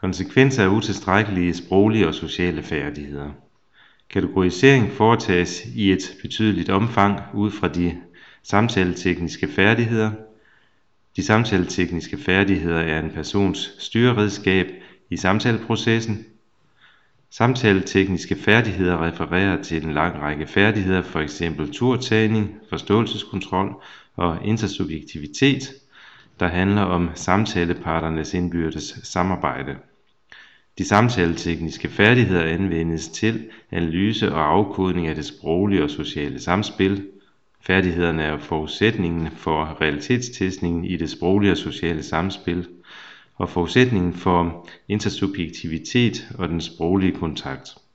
Konsekvenser af utilstrækkelige sproglige og sociale færdigheder. Kategorisering foretages i et betydeligt omfang ud fra de samtaletekniske færdigheder. De samtaletekniske færdigheder er en persons styreredskab i samtaleprocessen. Samtaletekniske færdigheder refererer til en lang række færdigheder, f.eks. turtagning, forståelseskontrol og intersubjektivitet, der handler om samtaleparternes indbyrdes samarbejde. De samtaletekniske færdigheder anvendes til analyse og afkodning af det sproglige og sociale samspil. Færdighederne er forudsætningen for realitetstestningen i det sproglige og sociale samspil, og forudsætningen for intersubjektivitet og den sproglige kontakt.